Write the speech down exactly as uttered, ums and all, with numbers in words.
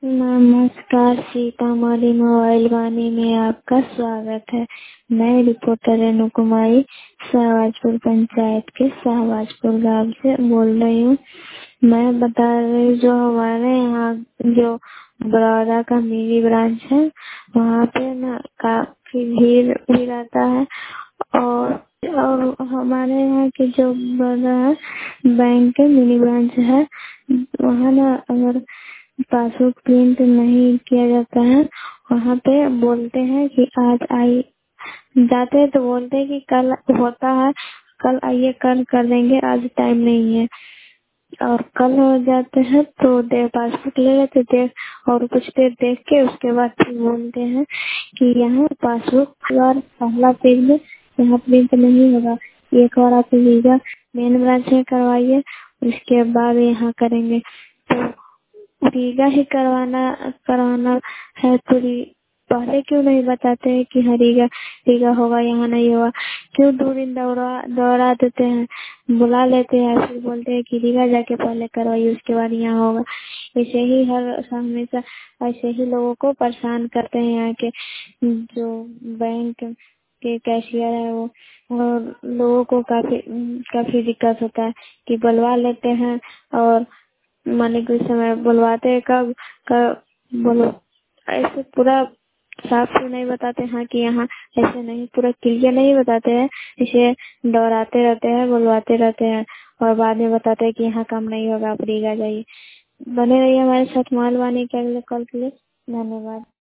नमस्कार, सीतामढ़ी मोबाइल वाणी में आपका स्वागत है। मैं रिपोर्टर रेणु कुमारी शाहबाजपुर पंचायत के शाहबाजपुर गांव से बोल रही हूँ। मैं बता रही हूँ, जो हमारे यहाँ जो बड़ौदा का मिनी ब्रांच है, वहाँ पे ना काफी भीड़ भी रहता है। और और हमारे यहाँ के जो बड़ा है बैंक के मिनी ब्रांच है, वहाँ ना अगर पासबुक प्रिंट नहीं किया जाता है, वहाँ पे बोलते हैं कि आज आई जाते हैं तो बोलते हैं कि कल होता है, कल आइए कल कर देंगे, आज टाइम नहीं है। और कल हो जाते हैं तो दे पासबुक ले लेते देख और कुछ देर देख के उसके बाद फिर बोलते हैं कि यहाँ पासबुक बार पहला पेज में यहाँ प्रिंट नहीं होगा, एक बार आप लीजिए मेन ब्रांच में करवाइए, उसके बाद यहाँ करेंगे। तो रीगा ही करवाना करवाना है तो री- पहले क्यों नहीं बताते हैं कि हाँ रीगा रीगा होगा, यहाँ नहीं होगा? क्यों दो दिन दौड़ा दौड़ा देते हैं, बुला लेते हैं, फिर बोलते हैं कि रीगा जाके पहले करवाइए उसके बाद यहाँ होगा। ऐसे ही हर हमेशा ऐसे ही लोगों को परेशान करते हैं यहाँ के जो बैंक के कैशियर है वो, और लोगों को काफी काफी दिक्कत होता है कि बुलवा लेते हैं और माने कुछ समय बुलवाते हैं, कब कब बोलो, ऐसे पूरा साफ तो नहीं बताते हैं कि यहाँ ऐसे नहीं, पूरा क्लियर नहीं बताते हैं, इसे दोहराते रहते हैं, बुलवाते रहते हैं और बाद में बताते हैं कि यहाँ काम नहीं होगा, आप रीगा जाइए। बने रहिए हमारे साथ मालवानी के अगले कॉल के लिए। धन्यवाद।